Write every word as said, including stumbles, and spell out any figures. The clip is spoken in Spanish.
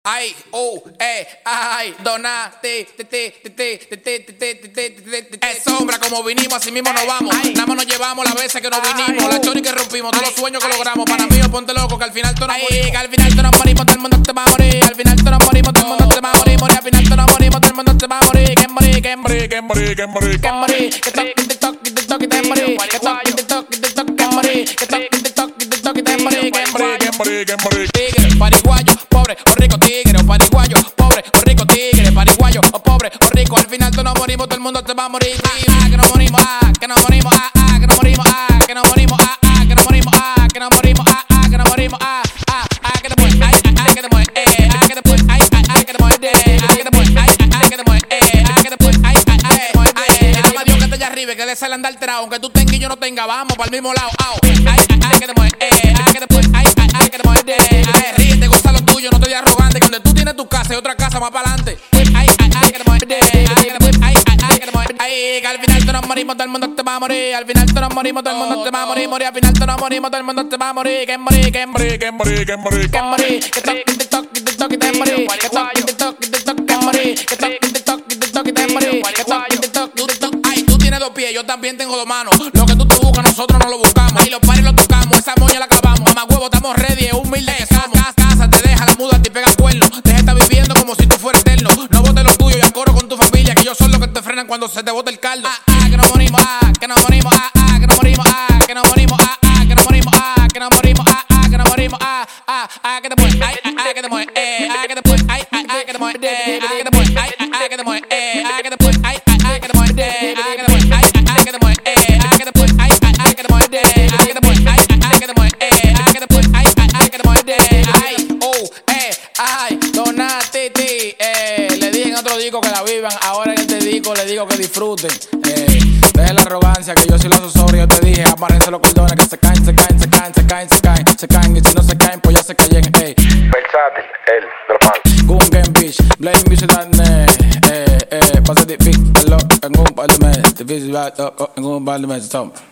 Ay, oh, eh, ay, donate, te, te, te, te, te, te, te, te, te, te, te, es sombra como vinimos, así mismo nos vamos. Nada más nos llevamos las veces que nos vinimos, la chori que rompimos, todos los sueños que logramos. Para mí, ponte loco, que al final tú nos morimos. Que al final tú nos morimos, todo el mundo te va a morir. Al final tú nos morimos, todo el mundo te va a morir. Morir, al final tú nos morimos, todo el mundo te va a morir. Que morir, que morir, que morir, que morir, que morir. Que toque, que toque, que toque, que morir. Que toque, que toque, que toque, que morir. Que toque, que toque, que toque, que morir. Que morir, que morir, que morir. Tigre, pariguayo, pobre o rico tigre o pariguayo, pobre o rico tigre, pariguayo o pobre o rico. Al final tú nos morimos, todo el mundo te va a morir. Ah, que nos morimos, ah, que nos morimos, ah, ah, que nos morimos, ah, que nos morimos, ah, ah, que nos morimos, ah, que nos morimos, ah, ah, que nos morimos, ah, ah, ah, que te mueres, ay, ay, que te mueres, eh, ah, que te mueres, ay, ay, que te mueres, eh, ah, que te mueres, ay, ay, que te mueres, eh, ah, que te mueres, ay, ay, que te mueres, eh, que ama Dios que te allá arriba, que le sale andar alterado, aunque tú tengas y yo no tenga, vamos para el mismo lado, au, ay, ay, que te mueres, eh, ah, que te mueres, ay, ay, que te mueres, eh, ay, ríete, goza lo tuyo, no te digas arrogante, que donde tú tienes tu casa y otra casa más para adelante, ay, ay, ay, que te mueres, eh, ay, que te mueres, ay, ay, que te mueres, ay, que al final tú nos morimos, todo el mundo te va a morir, al final tú nos morimos, todo el mundo te va a morir, morir, al final tú nos morimos, todo el mundo te va a morir, que morir, que morir, que morir, que morir, que morir, que toque, que toque, que toque, que morir, que toque, que toque, que toque, que morir, que toque, que toque, que toque, que morir, que toque, que toque, que toque, ay, tú tienes dos pies, yo también tengo dos manos, lo que tú te buscas nosotros no lo buscamos, y los pares los tocamos, esa moña la clavamos, mamá huevo estamos ready, es humilde que somos, casa te deja la muda, te pega cuerno, deja estar viviendo como si tú fueras eterno, no botes lo tuyo y acoro con tu familia, que ellos son los que te frenan cuando se te bota el caldo, ah, ah, que nos morimos, ah, que nos morimos, ah, ah, que nos morimos, ah, que nos morimos, ah, ah, que nos morimos, ah, que nos morimos, ah, ah, que nos morimos, ah, ah, ah, que te mueres, ay, ay, que te mueres, eh, ah, que te mueres, ay, ay, que te mueres, eh, ah, que te mueres, ay, ay, que te mueres, eh, ah, que te mueres, ay, ay, que te mueres, eh, ah, que te mueres, ay, ay, que te mueres, eh, ah, que te mueres, ay, ay, que te mueres, eh, ah, que te mueres, ay, ay, que te mueres, eh, ah, que te mueres, ay, ay, que te mueres, eh, ay, oh, eh, ay, Donatiti, eh, le dije en otro disco que la vivan, ahora en este disco le digo que disfruten, eh, dejen la arrogancia que yo soy la zozobra, yo te dije, aparecen los cordones que se caen, se caen, se caen, se caen, se caen, se caen, y si no se caen, pues ya se caen, ey. Versátil, el de los fans. Gun Beach, Blame Music Dane, eh, eh, pasa de pic, en un par de meses, difícil, en un par de meses, toma.